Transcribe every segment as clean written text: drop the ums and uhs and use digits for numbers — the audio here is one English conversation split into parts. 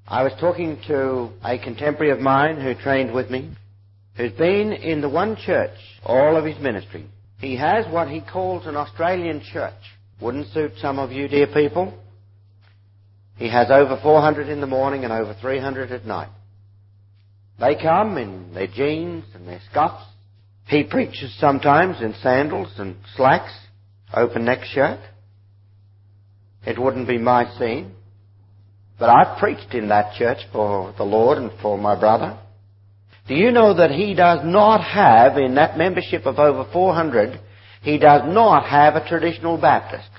I was talking to a contemporary of mine who trained with me, who's been in the one church all of his ministry. He has what he calls an Australian church. Wouldn't suit some of you, dear people. He has over 400 in the morning and over 300 at night. They come in their jeans and their scuffs. He preaches sometimes in sandals and slacks, open neck shirt. It wouldn't be my scene. But I've preached in that church for the Lord and for my brother. Do you know that he does not have, in that membership of over 400, he does not have a traditional Baptist?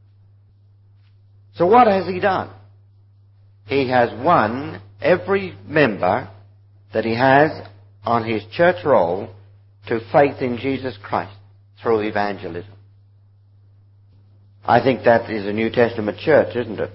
So what has he done? He has won every member that he has on his church roll to faith in Jesus Christ through evangelism. I think that is a New Testament church, isn't it?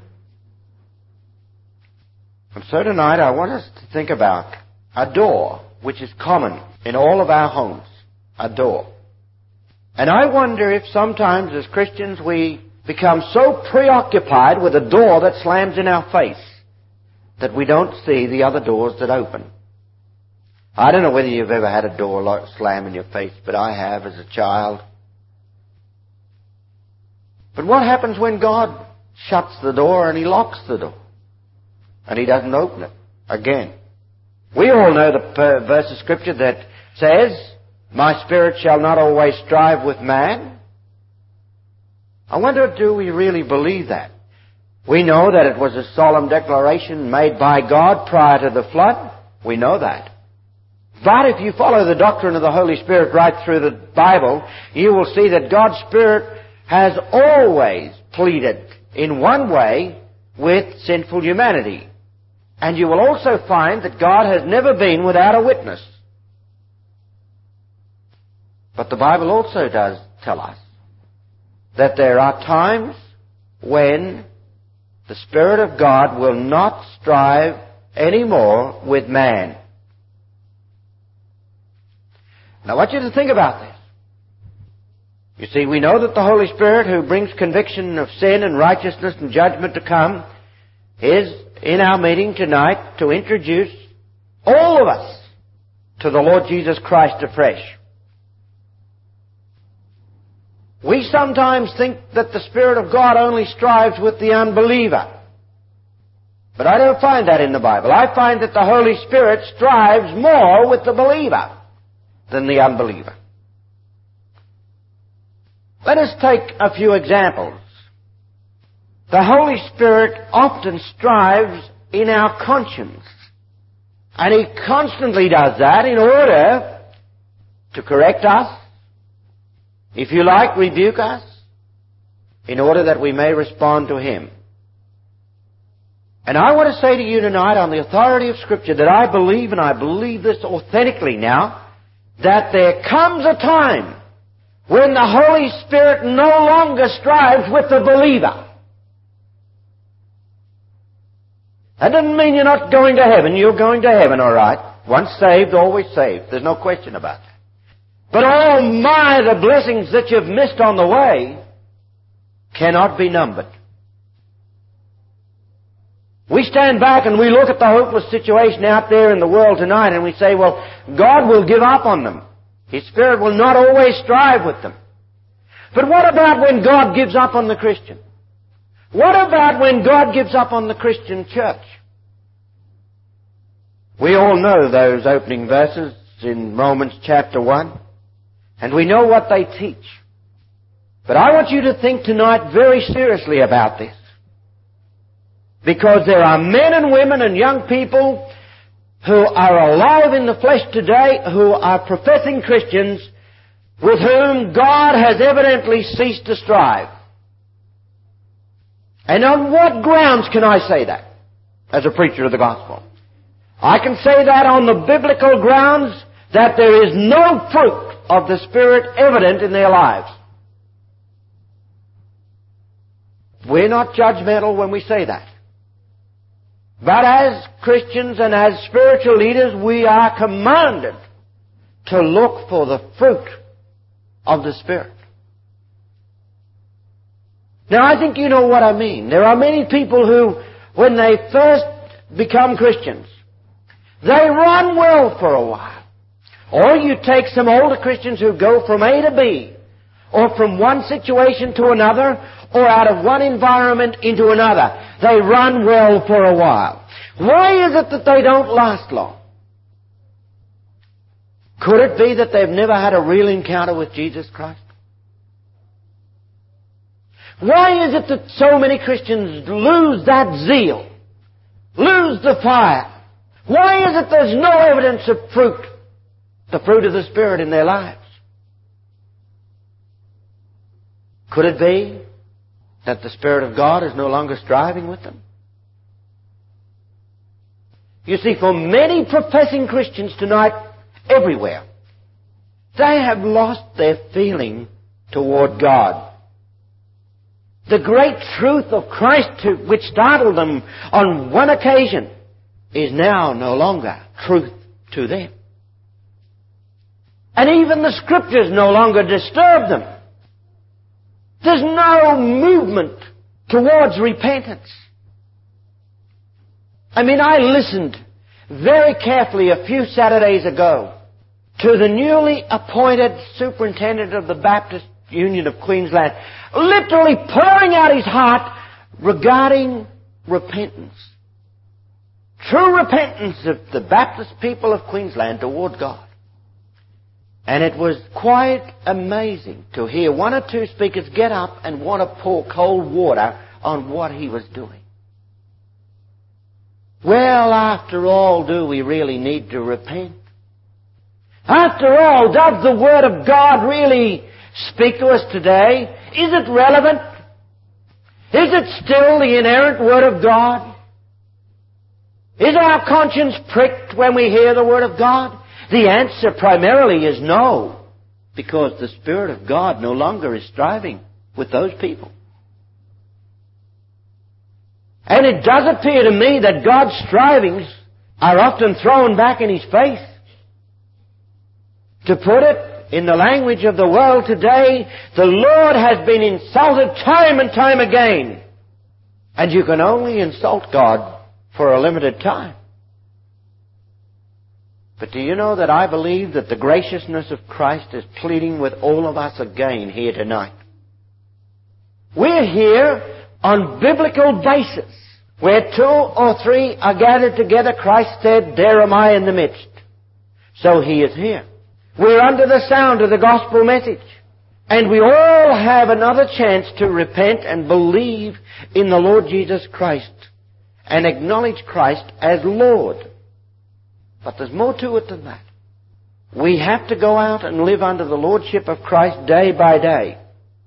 And so tonight I want us to think about a door which is common in all of our homes. A door. And I wonder if sometimes as Christians we become so preoccupied with a door that slams in our face that we don't see the other doors that open. I don't know whether you've ever had a door slam in your face, but I have as a child. But what happens when God shuts the door and He locks the door? And He doesn't open it again. We all know the verse of Scripture that says, "My spirit shall not always strive with man." I wonder, do we really believe that? We know that it was a solemn declaration made by God prior to the flood. We know that. But if you follow the doctrine of the Holy Spirit right through the Bible, you will see that God's Spirit has always pleaded in one way with sinful humanity. And you will also find that God has never been without a witness. But the Bible also does tell us that there are times when the Spirit of God will not strive anymore with man. Now I want you to think about this. You see, we know that the Holy Spirit, who brings conviction of sin and righteousness and judgment to come, is in our meeting tonight to introduce all of us to the Lord Jesus Christ afresh. We sometimes think that the Spirit of God only strives with the unbeliever. But I don't find that in the Bible. I find that the Holy Spirit strives more with the believer than the unbeliever. Let us take a few examples. The Holy Spirit often strives in our conscience. And He constantly does that in order to correct us, if you like, rebuke us, in order that we may respond to Him. And I want to say to you tonight, on the authority of Scripture, that I believe, and I believe this authentically now, that there comes a time when the Holy Spirit no longer strives with the believer. That doesn't mean you're not going to heaven. You're going to heaven, all right. Once saved, always saved. There's no question about that. But oh my, the blessings that you've missed on the way cannot be numbered. We stand back and we look at the hopeless situation out there in the world tonight and we say, well, God will give up on them. His Spirit will not always strive with them. But what about when God gives up on the Christian? What about when God gives up on the Christian church? We all know those opening verses in Romans chapter 1, and we know what they teach. But I want you to think tonight very seriously about this. Because there are men and women and young people who are alive in the flesh today, who are professing Christians, with whom God has evidently ceased to strive. And on what grounds can I say that as a preacher of the gospel? I can say that on the biblical grounds that there is no fruit of the Spirit evident in their lives. We're not judgmental when we say that. But as Christians and as spiritual leaders, we are commanded to look for the fruit of the Spirit. Now, I think you know what I mean. There are many people who, when they first become Christians. They run well for a while. Or you take some older Christians who go from A to B, or from one situation to another, or out of one environment into another. They run well for a while. Why is it that they don't last long? Could it be that they've never had a real encounter with Jesus Christ? Why is it that so many Christians lose that zeal, lose the fire? Why is it there's no evidence of fruit, the fruit of the Spirit in their lives? Could it be that the Spirit of God is no longer striving with them? You see, for many professing Christians tonight, everywhere, they have lost their feeling toward God. The great truth of Christ, which startled them on one occasion, is now no longer truth to them. And even the Scriptures no longer disturb them. There's no movement towards repentance. I listened very carefully a few Saturdays ago to the newly appointed superintendent of the Baptist Union of Queensland, literally pouring out his heart regarding repentance. True repentance of the Baptist people of Queensland toward God. And it was quite amazing to hear one or two speakers get up and want to pour cold water on what he was doing. Well, after all, do we really need to repent? After all, does the Word of God really speak to us today? Is it relevant? Is it still the inerrant Word of God? Is our conscience pricked when we hear the Word of God? The answer primarily is no, because the Spirit of God no longer is striving with those people. And it does appear to me that God's strivings are often thrown back in His face. To put it in the language of the world today, the Lord has been insulted time and time again. And you can only insult God for a limited time. But do you know that I believe that the graciousness of Christ is pleading with all of us again here tonight? We're here on biblical basis. Where 2 or 3 are gathered together, Christ said, there am I in the midst. So He is here. We're under the sound of the gospel message. And we all have another chance to repent and believe in the Lord Jesus Christ and acknowledge Christ as Lord. But there's more to it than that. We have to go out and live under the Lordship of Christ day by day.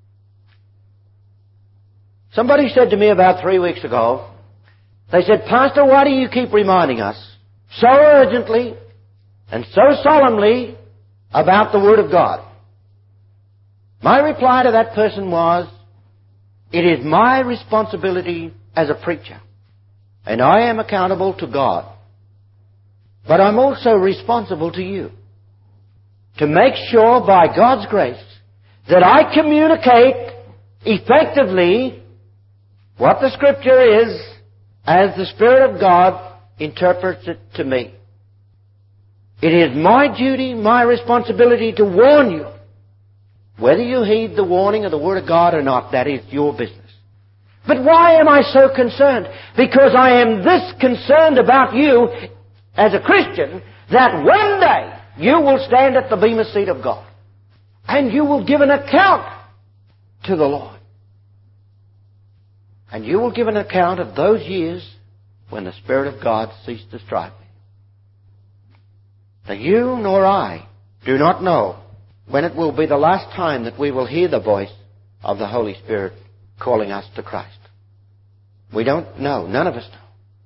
Somebody said to me about 3 weeks ago, they said, Pastor, why do you keep reminding us so urgently and so solemnly about the Word of God? My reply to that person was, it is my responsibility as a preacher, and I am accountable to God. But I'm also responsible to you to make sure by God's grace that I communicate effectively what the Scripture is as the Spirit of God interprets it to me. It is my duty, my responsibility to warn you. Whether you heed the warning of the Word of God or not, that is your business. But why am I so concerned? Because I am this concerned about you as a Christian, that one day you will stand at the bema seat of God. And you will give an account to the Lord. And you will give an account of those years when the Spirit of God ceased to strive with you. Now you nor I do not know when it will be the last time that we will hear the voice of the Holy Spirit calling us to Christ. We don't know. None of us know.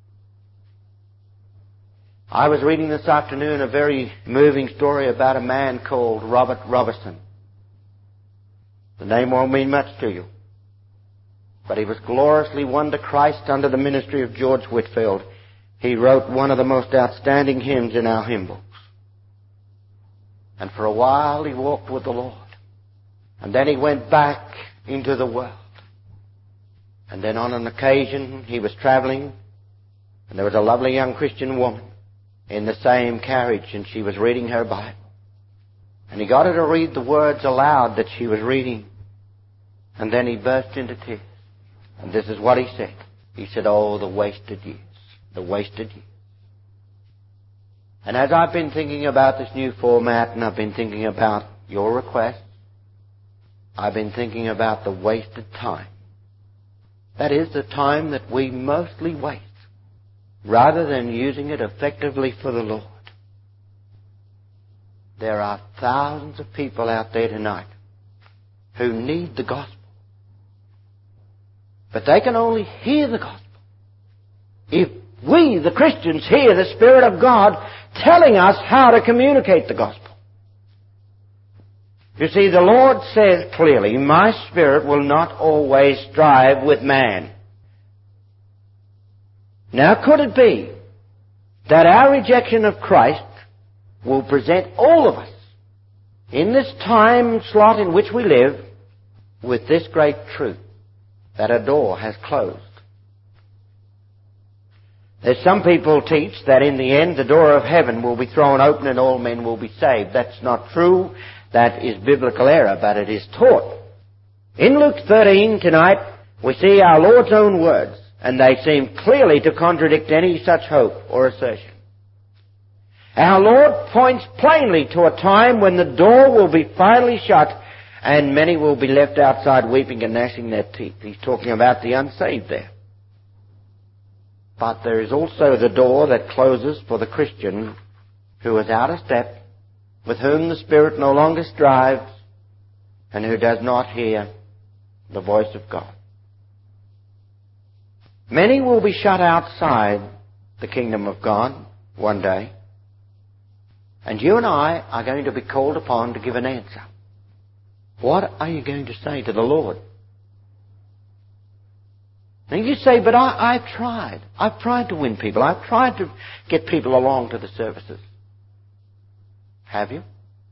I was reading this afternoon a very moving story about a man called Robert Robertson. The name won't mean much to you. But he was gloriously won to Christ under the ministry of George Whitefield. He wrote one of the most outstanding hymns in our hymn books. And for a while he walked with the Lord. And then he went back into the world. And then on an occasion he was traveling And there was a lovely young Christian woman in the same carriage, and she was reading her Bible. And he got her to read the words aloud that she was reading. And then he burst into tears. And this is what he said. He said, "Oh, the wasted years. The wasted years." And as I've been thinking about this new format, and I've been thinking about your requests, I've been thinking about the wasted time. That is, the time that we mostly waste, rather than using it effectively for the Lord. There are thousands of people out there tonight who need the gospel. But they can only hear the gospel if we, the Christians, hear the Spirit of God telling us how to communicate the gospel. You see, the Lord says clearly, "My Spirit will not always strive with man." Now, could it be that our rejection of Christ will present all of us in this time slot in which we live with this great truth, that a door has closed? There's some people teach that in the end the door of heaven will be thrown open and all men will be saved. That's not true. That is biblical error, but it is taught. In Luke 13 tonight, we see our Lord's own words, and they seem clearly to contradict any such hope or assertion. Our Lord points plainly to a time when the door will be finally shut and many will be left outside weeping and gnashing their teeth. He's talking about the unsaved there. But there is also the door that closes for the Christian who is out of step, with whom the Spirit no longer strives, and who does not hear the voice of God. Many will be shut outside the kingdom of God one day, and you and I are going to be called upon to give an answer. What are you going to say to the Lord? And you say, "But I've tried. I've tried to win people. I've tried to get people along to the services." Have you?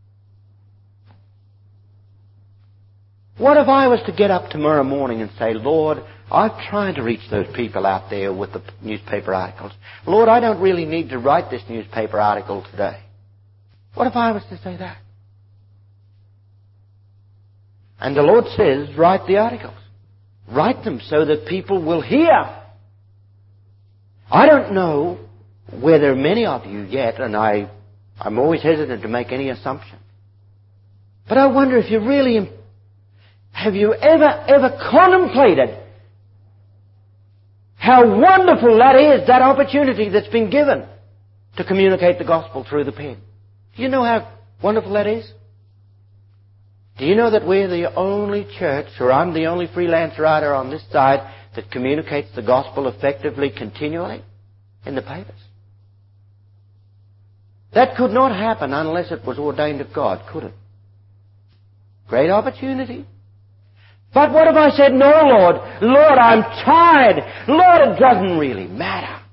What if I was to get up tomorrow morning and say, "Lord, I've tried to reach those people out there with the newspaper articles. Lord, I don't really need to write this newspaper article today." What if I was to say that? And the Lord says, write the articles. Write them so that people will hear. I don't know whether many of you yet, and I'm always hesitant to make any assumption, but I wonder if you really, have you ever contemplated how wonderful that is, that opportunity that's been given to communicate the gospel through the pen? Do you know how wonderful that is? Do you know that we're the only church, or I'm the only freelance writer on this side, that communicates the gospel effectively, continually, in the papers? That could not happen unless it was ordained of God, could it? Great opportunity. But what if I said, "No, Lord. Lord, I'm tired. Lord, it doesn't really matter."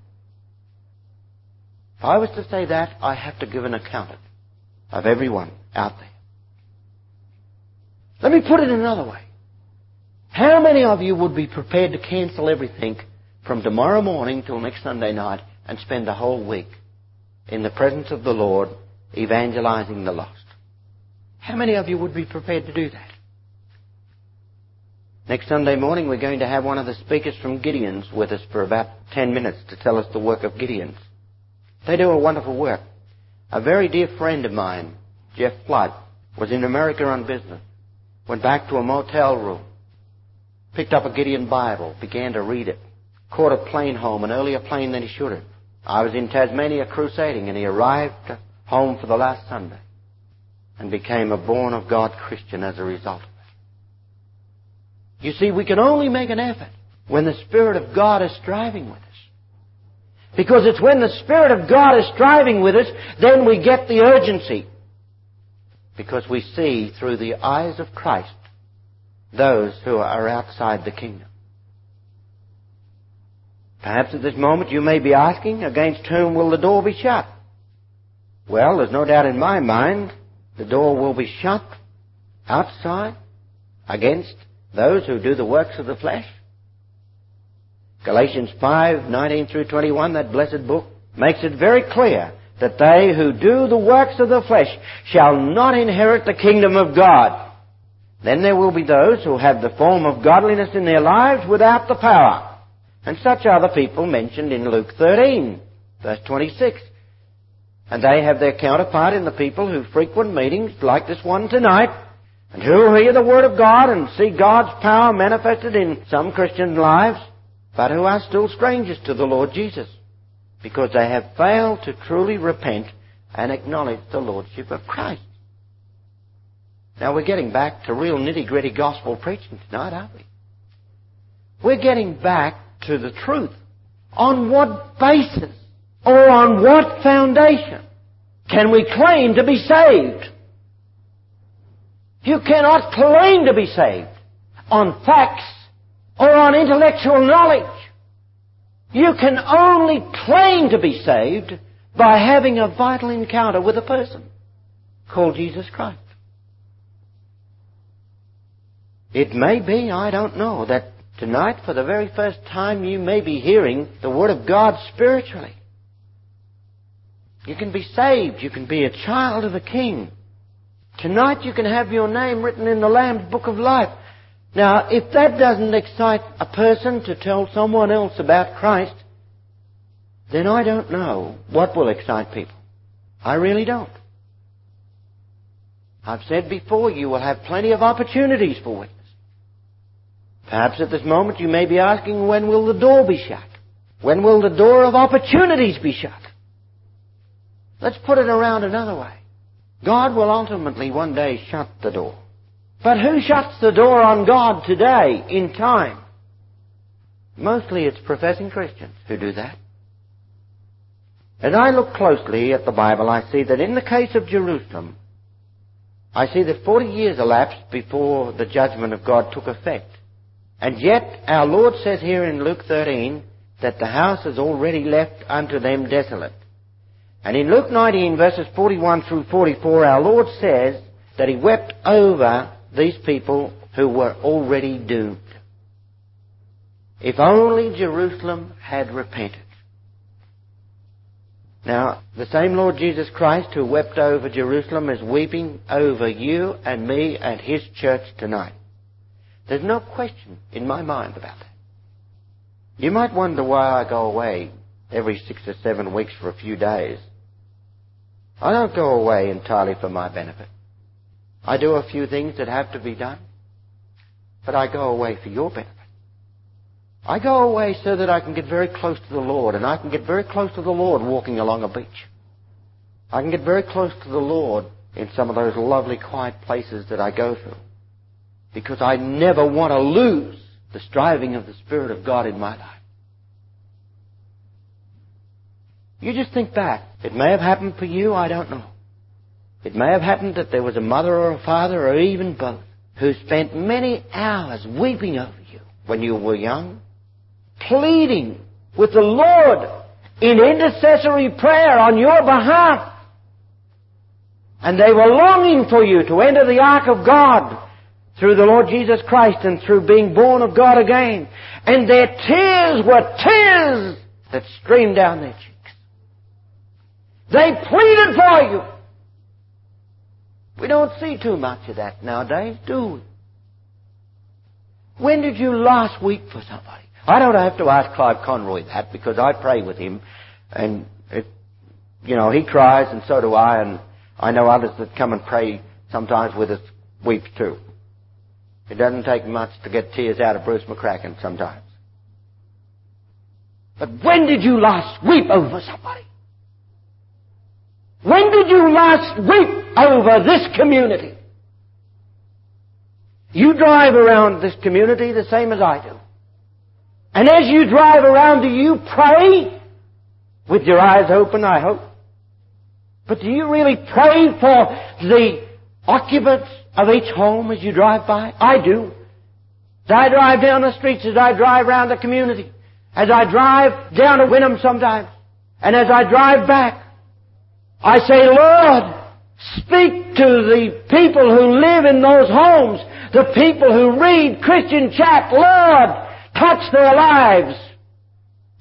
If I was to say that, I have to give an account of everyone out there. Let me put it another way. How many of you would be prepared to cancel everything from tomorrow morning till next Sunday night and spend the whole week in the presence of the Lord evangelizing the lost? How many of you would be prepared to do that? Next Sunday morning we're going to have one of the speakers from Gideon's with us for about 10 minutes to tell us the work of Gideon's. They do a wonderful work. A very dear friend of mine, Jeff Flood, was in America on business. Went back to a motel room, picked up a Gideon Bible, began to read it, caught a plane home, an earlier plane than he should have. I was in Tasmania crusading, and he arrived home for the last Sunday and became a born-of-God Christian as a result of it. You see, we can only make an effort when the Spirit of God is striving with us. Because it's when the Spirit of God is striving with us, then we get the urgency. Because we see through the eyes of Christ those who are outside the kingdom. Perhaps at this moment you may be asking, against whom will the door be shut? Well, there's no doubt in my mind the door will be shut outside against those who do the works of the flesh. Galatians 5:19 through 21, that blessed book, makes it very clear that they who do the works of the flesh shall not inherit the kingdom of God. Then there will be those who have the form of godliness in their lives without the power. And such are the people mentioned in Luke 13, verse 26. And they have their counterpart in the people who frequent meetings like this one tonight, and who hear the Word of God and see God's power manifested in some Christian lives, but who are still strangers to the Lord Jesus, because they have failed to truly repent and acknowledge the Lordship of Christ. Now we're getting back to real nitty-gritty gospel preaching tonight, aren't we? We're getting back to the truth. On what basis or on what foundation can we claim to be saved? You cannot claim to be saved on facts or on intellectual knowledge. You can only claim to be saved by having a vital encounter with a person called Jesus Christ. It may be, I don't know, that tonight for the very first time you may be hearing the Word of God spiritually. You can be saved. You can be a child of the King. Tonight you can have your name written in the Lamb's Book of Life. Now, if that doesn't excite a person to tell someone else about Christ, then I don't know what will excite people. I really don't. I've said before, you will have plenty of opportunities for witness. Perhaps at this moment you may be asking, when will the door be shut? When will the door of opportunities be shut? Let's put it around another way. God will ultimately one day shut the door. But who shuts the door on God today, in time? Mostly it's professing Christians who do that. As I look closely at the Bible, I see that in the case of Jerusalem, I see that 40 years elapsed before the judgment of God took effect. And yet our Lord says here in Luke 13 that the house is already left unto them desolate. And in Luke 19 verses 41 through 44, our Lord says that He wept over these people who were already doomed. If only Jerusalem had repented. Now, the same Lord Jesus Christ who wept over Jerusalem is weeping over you and me and His church tonight. There's no question in my mind about that. You might wonder why I go away every 6 or 7 weeks for a few days. I don't go away entirely for my benefit. I do a few things that have to be done, but I go away for your benefit. I go away so that I can get very close to the Lord, and I can get very close to the Lord walking along a beach. I can get very close to the Lord in some of those lovely quiet places that I go through, because I never want to lose the striving of the Spirit of God in my life. You just think back. It may have happened for you, I don't know. It may have happened that there was a mother or a father or even both who spent many hours weeping over you when you were young, pleading with the Lord in intercessory prayer on your behalf. And they were longing for you to enter the ark of God through the Lord Jesus Christ and through being born of God again. And their tears were tears that streamed down their cheeks. They pleaded for you. We don't see too much of that nowadays, do we? When did you last weep for somebody? I don't have to ask Clive Conroy that, because I pray with him, and he cries and so do I, and I know others that come and pray sometimes with us weep too. It doesn't take much to get tears out of Bruce McCracken sometimes. But when did you last weep over somebody? When did you last weep over this community? You drive around this community the same as I do. And as you drive around, do you pray? With your eyes open, I hope. But do you really pray for the occupants of each home as you drive by? I do. As I drive down the streets, as I drive around the community, as I drive down to Wynnum sometimes, and as I drive back, I say, Lord, speak to the people who live in those homes, the people who read Christian Chat. Lord, touch their lives.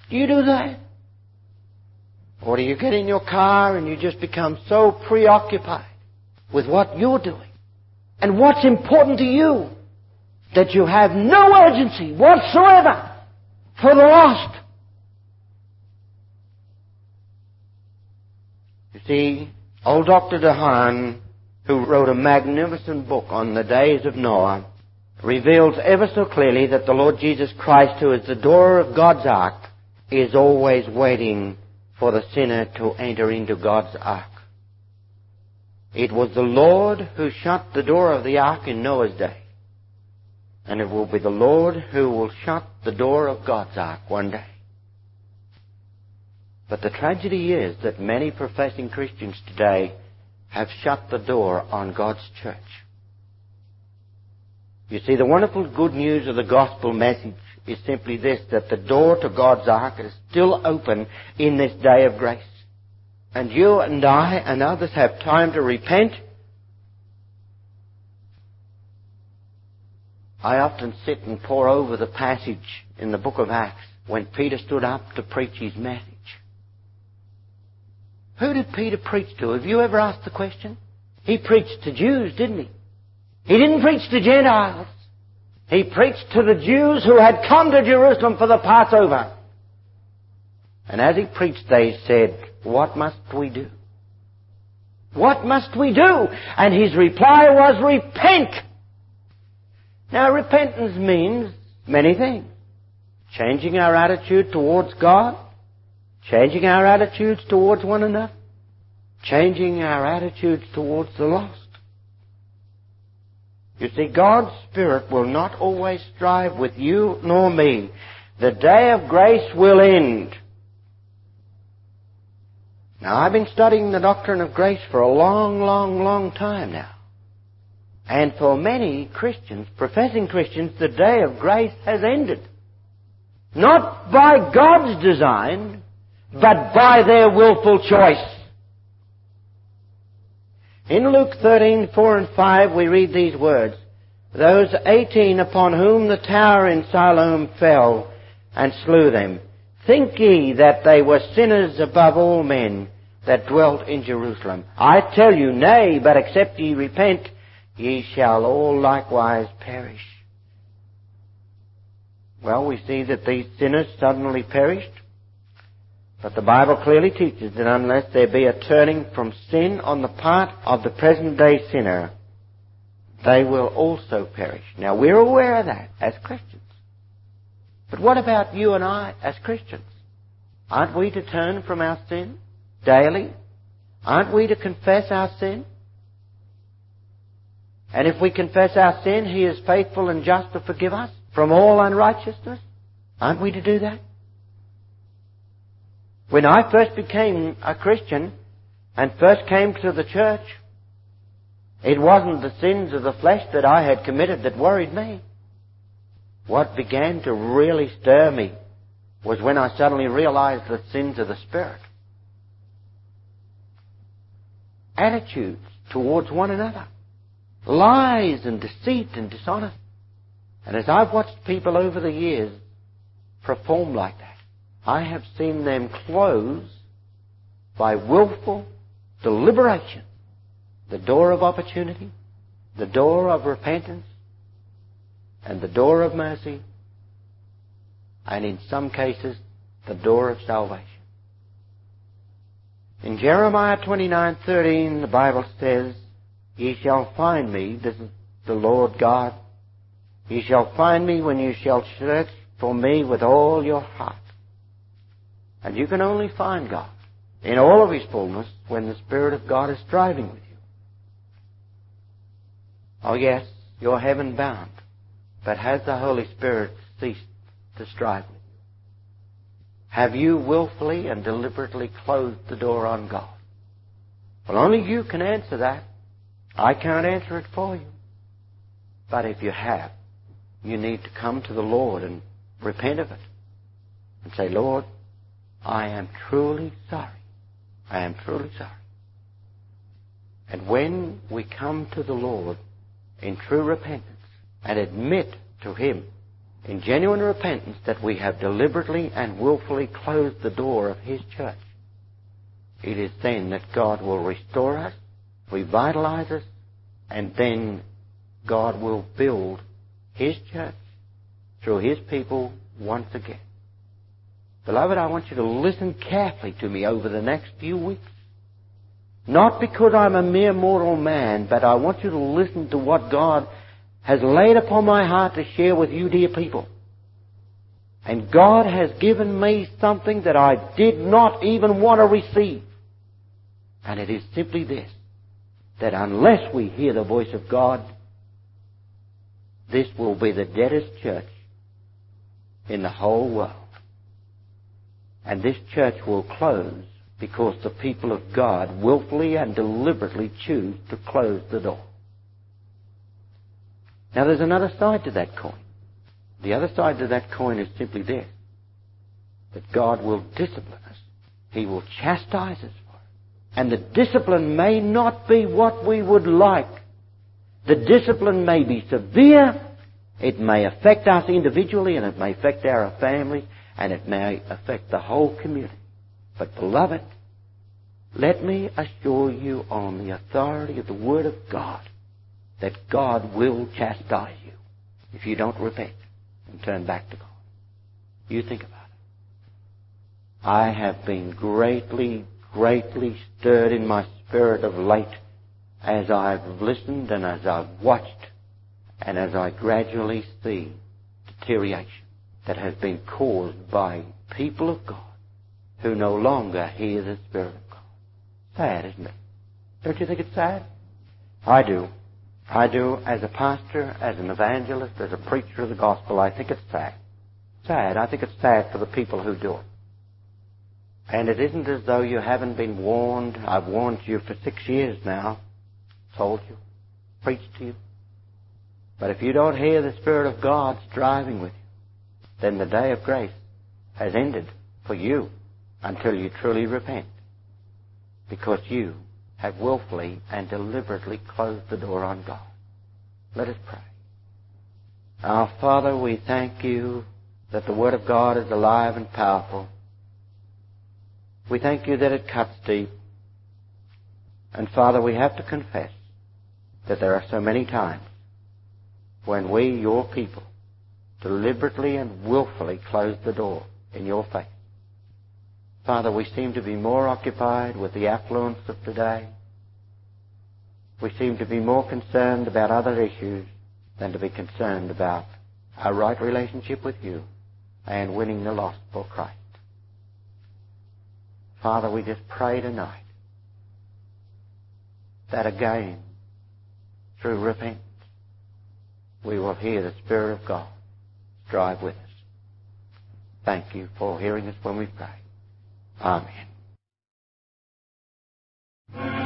Do you do that? Or do you get in your car and you just become so preoccupied with what you're doing and what's important to you that you have no urgency whatsoever for the lost? You see, old Dr. DeHaan, who wrote a magnificent book on the days of Noah, reveals ever so clearly that the Lord Jesus Christ, who is the door of God's ark, is always waiting for the sinner to enter into God's ark. It was the Lord who shut the door of the ark in Noah's day. And it will be the Lord who will shut the door of God's ark one day. But the tragedy is that many professing Christians today have shut the door on God's church. You see, the wonderful good news of the gospel message is simply this, that the door to God's ark is still open in this day of grace. And you and I and others have time to repent. I often sit and pore over the passage in the book of Acts when Peter stood up to preach his message. Who did Peter preach to? Have you ever asked the question? He preached to Jews, didn't he? He didn't preach to Gentiles. He preached to the Jews who had come to Jerusalem for the Passover. And as he preached, they said, "What must we do? What must we do?" And his reply was, "Repent." Now, repentance means many things. Changing our attitude towards God, changing our attitudes towards one another, changing our attitudes towards the lost. You see, God's Spirit will not always strive with you nor me. The day of grace will end. Now, I've been studying the doctrine of grace for a long time now. And for many Christians, professing Christians, the day of grace has ended. Not by God's design, but by their willful choice. In Luke 13:4 and 5, we read these words, "Those 18 upon whom the tower in Siloam fell and slew them, think ye that they were sinners above all men that dwelt in Jerusalem? I tell you, nay, but except ye repent, ye shall all likewise perish." Well, we see that these sinners suddenly perished. But the Bible clearly teaches that unless there be a turning from sin on the part of the present day sinner, they will also perish. Now, we're aware of that as Christians. But what about you and I as Christians? Aren't we to turn from our sin daily? Aren't we to confess our sin? And if we confess our sin, He is faithful and just to forgive us from all unrighteousness. Aren't we to do that? When I first became a Christian and first came to the church, it wasn't the sins of the flesh that I had committed that worried me. What began to really stir me was when I suddenly realized the sins of the Spirit. Attitudes towards one another. Lies and deceit and dishonesty. And as I've watched people over the years perform like that, I have seen them close by willful deliberation the door of opportunity, the door of repentance, and the door of mercy, and in some cases, the door of salvation. In Jeremiah 29:13, the Bible says, "Ye shall find me," this is the Lord God, "ye shall find me when you shall search for me with all your heart." And you can only find God in all of His fullness when the Spirit of God is striving with you. Oh yes, you're heaven bound, but has the Holy Spirit ceased to strive with you? Have you willfully and deliberately closed the door on God? Well, only you can answer that. I can't answer it for you. But if you have, you need to come to the Lord and repent of it. And say, "Lord, I am truly sorry. I am truly sorry." And when we come to the Lord in true repentance and admit to Him in genuine repentance that we have deliberately and willfully closed the door of His church, it is then that God will restore us, revitalize us, and then God will build His church through His people once again. Beloved, I want you to listen carefully to me over the next few weeks. Not because I'm a mere mortal man, but I want you to listen to what God has laid upon my heart to share with you, dear people. And God has given me something that I did not even want to receive. And it is simply this, that unless we hear the voice of God, this will be the deadest church in the whole world. And this church will close because the people of God willfully and deliberately choose to close the door. Now there's another side to that coin. The other side to that coin is simply this, that God will discipline us. He will chastise us for it. And the discipline may not be what we would like. The discipline may be severe. It may affect us individually, and it may affect our families, and it may affect the whole community. But beloved, let me assure you on the authority of the Word of God that God will chastise you if you don't repent and turn back to God. You think about it. I have been greatly stirred in my spirit of late as I've listened and as I've watched and as I gradually see deterioration that has been caused by people of God who no longer hear the Spirit of God. Sad, isn't it? Don't you think it's sad? I do. I do. As a pastor, as an evangelist, as a preacher of the gospel, I think it's sad. Sad. I think it's sad for the people who do it. And it isn't as though you haven't been warned. I've warned you for 6 years now. Told you. Preached to you. But if you don't hear the Spirit of God striving with you, then the day of grace has ended for you until you truly repent. Because you have willfully and deliberately closed the door on God. Let us pray. Our Father, we thank you that the Word of God is alive and powerful. We thank you that it cuts deep. And Father, we have to confess that there are so many times when we, your people, deliberately and willfully close the door in your face. Father, we seem to be more occupied with the affluence of today. We seem to be more concerned about other issues than to be concerned about our right relationship with you and winning the lost for Christ. Father, we just pray tonight that again, through repentance, we will hear the Spirit of God strive with us. Thank you for hearing us when we pray. Amen.